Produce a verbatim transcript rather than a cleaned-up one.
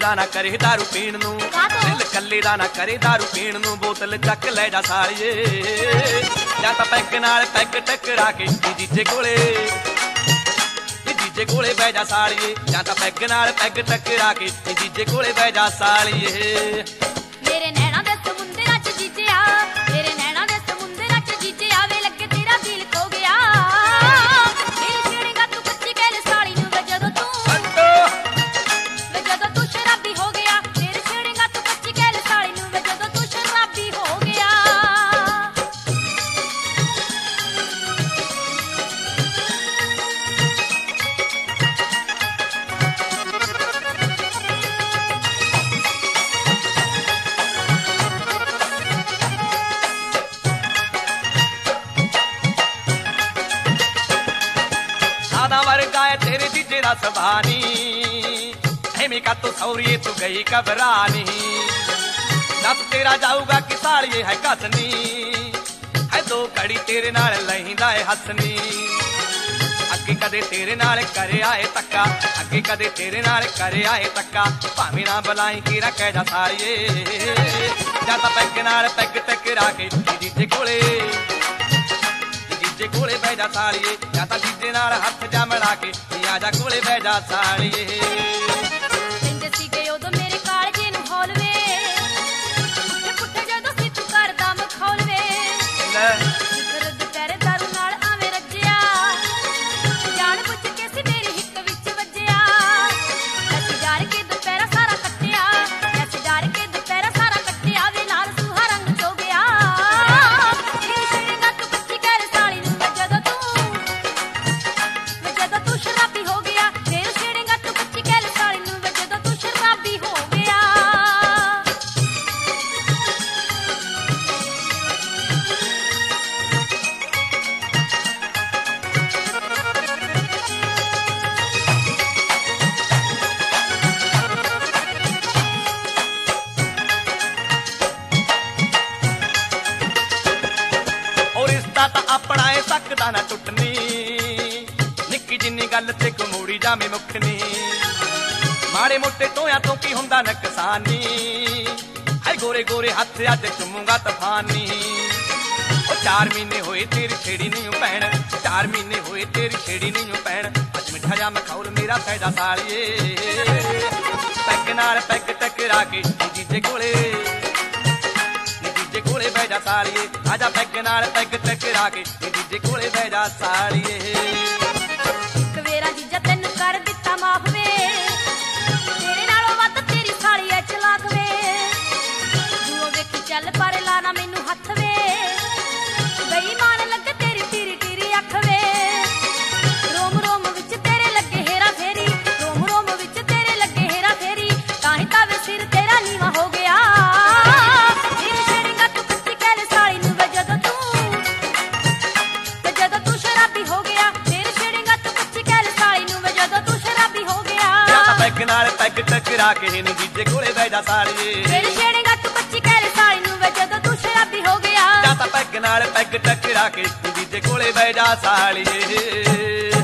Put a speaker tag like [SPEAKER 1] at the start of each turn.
[SPEAKER 1] ਦਾ ਨਾ ਕਰੇ ਦਾਰੂ ਪੀਣ ਨੂੰ, ਦਿਲ ਕੱਲੇ ਦਾ ਨਾ ਕਰੇ ਦਾਰੂ ਪੀਣ ਨੂੰ। ਬੋਤਲ ਚੱਕ ਲੈ ਜਾ ਸਾਲੀਏ, ਜਾਂ ਤਾਂ ਪੈਗ ਨਾਲ ਪੈਗ ਟਕਰਾ ਕੇ ਜੀਜੇ ਕੋਲੇ, ਜੀਜੇ ਕੋਲੇ ਬਹਿ ਜਾ ਸਾਲੀਏ। ਜਾਂ ਤਾਂ ਪੈਗ ਨਾਲ ਪੈਗ ਟਕਰਾ ਕੇ ਜੀਜੇ ਕੋਲੇ ਬਹਿ ਜਾ ਸਾਲੀਏ।
[SPEAKER 2] ਮੇਰੇ ਨੈਣਾ ਦੇ ਸਮੁੰਦਰਾਂ ਚ ਜੀਜਿਆ, ਮੇਰੇ ਨੈਣਾ ਦੇ ਸਮੁੰਦਰਾਂ ਚ ਜੀਜਿਆ ਵੇ ਲੱਗੇ ਤੇਰਾ ਦਿਲ ਖੋ ਗਿਆ। ਦਿਲ ਛੇੜੇਗਾ ਤੂੰ ਕੱਚੀ ਕਹਿ ਸਾਲੀ ਨੂੰ ਵੇ ਜਦੋਂ ਤੂੰ ਵੇ ਜਦੋਂ ਤੂੰ ਸ਼ਰਾਬੀ ਹੋ ਗਿਆ। ਦਿਲ ਛੇੜੇਗਾ ਤੂੰ ਕੱਚੀ ਕਹਿ ਸਾਲੀ ਨੂੰ ਵੇ ਜਦੋਂ ਤੂੰ ਸ਼ਰਾਬੀ ਹੋ ਗਿਆ।
[SPEAKER 1] ਵਰਗਾ ਹੈ ਤੇਰੇ ਜੀਜੇ ਦਾ ਸਵਾਨੀ, ਐਵੇਂ ਕਾ ਤੂੰ ਸੌਰੀਏ ਤੂੰ ਗਈ ਘਬਰਾਨੀ। ਦੱਸ ਤੇਰਾ ਜਾਊਗਾ ਕਿ ਸਾਲੀਏ ਹੈ ਕਸਨੀ, ਹੈ ਦੋ ਘੜੀ ਤੇਰੇ ਨਾਲ ਲੈਂਦਾ ਏ ਹੱਸਨੀ। ਅੱਗੇ ਕਦੇ ਤੇਰੇ ਨਾਲ ਕਰਿਆ ਏ ਧੱਕਾ, ਅੱਗੇ ਕਦੇ ਤੇਰੇ ਨਾਲ ਕਰਿਆ ਏ ਧੱਕਾ। ਭਾਵੇਂ ਨਾ ਬੁਲਾਈ ਕੀ ਰੱਖੇ ਜਾ ਸਾਲੀਏ, ਜਾਂ ਤਾਂ ਪੈਗ ਨਾਲ ਪੈਗ ਟਕਰਾ ਕੇ ਜੀਜੇ ਕੋਲੇ, ਜੀਜੇ ਕੋਲੇ ਬਹਿ ਜਾ ਸਾਲੀਏ। ਜਾਂ ਤਾਂ ਜੀਜੇ ਨਾਲ ਹੱਥ ਜਾ ਮਿਲਾ ਕੇ ਆ ਜਾ ਕੋਲੇ ਬਹਿ ਜਾ ਸਾਲੀਏ।
[SPEAKER 2] ਕਹਿੰਦੇ ਸੀਗੇ ਉਦੋਂ ਮੇਰੇ ਕਾਲਜੇ ਨੂੰ ਹੌਲ ਵੇ, ਪੁੱਠੇ ਪੁੱਠੇ ਜਦੋਂ ਸੀ ਤੂੰ ਕਰਦਾ ਮਖੌਲ ਵੇ। ਫਿਰ ਦੁਪਹਿਰੇ ਦਾਰੂ ਨਾਲ ਆਵੇਂ ਰੱਜਿਆ, ਜਾਣ ਬੁੱਝ ਕੇ ਸੀ ਮੇਰੀ ਹਿੱਕ ਵਿੱਚ ਵੱਜਿਆ। ਅਸੀਂ ਜਾਰ ਕੇ ਦੁਪਹਿਰਾ ਸਾਰਾ ਕੱਟਿਆ, ਅਸੀਂ ਜਾਰ ਕੇ ਦੁਪਹਿਰਾ ਸਾਰਾ ਕੱਟਿਆ ਵੇ ਲਾਲ ਸੂਹਾ ਰੰਗ ਚੋ ਗਿਆ। ਦਿਲ ਛੇੜੇਗਾ ਤੂੰ ਕੱਚੀ ਕਹਿ ਸਾਲੀ ਨੂੰ ਵੇ ਜਦੋਂ ਤੂੰ ਵੇ ਜਦੋਂ ਤੂੰ ਸ਼ਰਾਬੀ ਹੋ ਗਿਆ। ਦਿਲ ਛੇੜੇਗਾ ਤੂੰ ਕੱਚੀ ਕਹਿ ਸਾਲੀ ਨੂੰ ਵੇ ਜਦੋਂ ਤੂੰ ਸ਼ਰਾਬੀ ਹੋ ਗਿਆ।
[SPEAKER 1] ਉਹ ਰਿਸ਼ਤਾ ਤਾਂ ਆਪਣਾ ਏ ਸਕਦਾ ਨਾ ਟੁੱਟਣੀ, ਨਿੱਕੀ ਜਿੰਨੀ ਗੱਲ ਤੇ ਕਮੂੜੀ ਜਾਵੇਂ ਮੁੱਖਣੀ। ਮਾੜੇ ਮੋਟੇ ਟੋਇਆਂ ਤੋਂ ਕੀ ਹੁੰਦਾ ਨੁਕਸਾਨੀ, ਹਾਏ ਗੋਰੇ ਗੋਰੇ ਹੱਥ ਅੱਜ ਚੁੰਮੂਗਾ ਤੂਫਾਨੀ। ਉਹ ਚਾਰ ਮਹੀਨੇ ਹੋਏ ਤੇਰੀ ਛੇੜੀ ਨਹੀਂ ਭੈਣ, ਚਾਰ ਮਹੀਨੇ ਹੋਏ ਤੇਰੀ ਛੇੜੀ ਨਹੀਂ ਭੈਣ। ਅੱਜ ਮਿੱਠਾ ਜਾ ਮਖੌਲ ਮੇਰਾ ਸਹਿਜਾ ਸਾਲੀਏ, ਪੈਗ ਨਾਲ ਪੈਗ ਟਕਰਾ ਕੇ ਜੀਜੇ ਕੋਲੇ, ਜੀਜੇ ਕੋਲੇ ਬਹਿ ਜਾ ਸਾਲੀਏ। ਆਜਾ ਪੈਗ ਨਾਲ ਪੈਗ ਟਕਰਾ ਕੇ ਜੀਜੇ ਕੋਲੇ ਬਹਿ ਜਾ ਸਾਲੀਏ।
[SPEAKER 2] ਇੱਕ ਵੇਰਾ ਜੀਜਾ ਤੈਨੂੰ ਕਰ ਦਿੱਤਾ ਮਾਫ ਵੇ, ਤੇਰੇ ਨਾਲੋਂ ਵੱਧ ਤੇਰੀ ਸਾਲੀ ਐ ਚਲਾਕ ਵੇ। ਦੂਰੋਂ ਵੇਖੀ ਚੱਲ ਪਰ ਲਾਣਾ ਮੈਨੂੰ ਹੱਥ ਵੇ, ਬੇਈਮਾਨ ਲੱਗੇ ਤੇਰੀ ਟੀਰੀ ਟੀਰੀ ਅੱਖ ਵੇ। ਰੋਮ ਰੋਮ ਵਿੱਚ ਤੇਰੇ ਲੱਗੇ ਹੇਰਾ ਫੇਰੀ, ਰੋਮ ਰੋਮ ਵਿੱਚ ਤੇਰੇ ਲੱਗੇ ਹੇਰਾ ਫੇਰੀ। ਤਾਂ ਹੀ ਤਾਂ ਵੇ ਸਿਰ ਤੇਰਾ ਨੀਵਾਂ ਹੋ ਗਿਆ। ਦਿਲ ਛੇੜੇਗਾ ਤੂੰ ਕੱਚੀ ਕਹਿ ਸਾਲੀ ਨੂੰ ਵੇ ਜਦੋਂ ਤੂੰ ਵੇ ਜਦੋਂ ਤੂੰ ਸ਼ਰਾਬੀ ਹੋ ਗਿਆ। ਦਿਲ ਛੇੜੇਗਾ ਤੂੰ ਕੱਚੀ ਕਹਿ ਸਾਲੀ ਨੂੰ ਵੇ ਜਦੋਂ ਤੂੰ ਸ਼ਰਾਬੀ ਹੋ ਗਿਆ।
[SPEAKER 1] ਜਾਂ ਤਾਂ ਪੈਗ ਨਾਲ ਪੈਗ ਟਕਰਾ ਕੇ ਨੀ ਜੀਜੇ ਕੋਲੇ ਬਹਿ ਜਾ ਸਾਲੀਏ।
[SPEAKER 2] ਦਿਲ ਛੇੜੇਗਾ ਤੂੰ ਕੱਚੀ ਕਹਿ ਸਾਲੀ ਨੂੰ ਵੇ ਜਦੋਂ ਤੂੰ ਸ਼ਰਾਬੀ ਹੋ ਗਿਆ।
[SPEAKER 1] ਜਾਂ ਤਾਂ ਪੈਗ ਨਾਲ ਪੈਗ ਟਕਰਾ ਕੇ ਜੀਜੇ ਕੋਲੇ ਬਹਿ ਜਾ ਸਾਲੀਏ।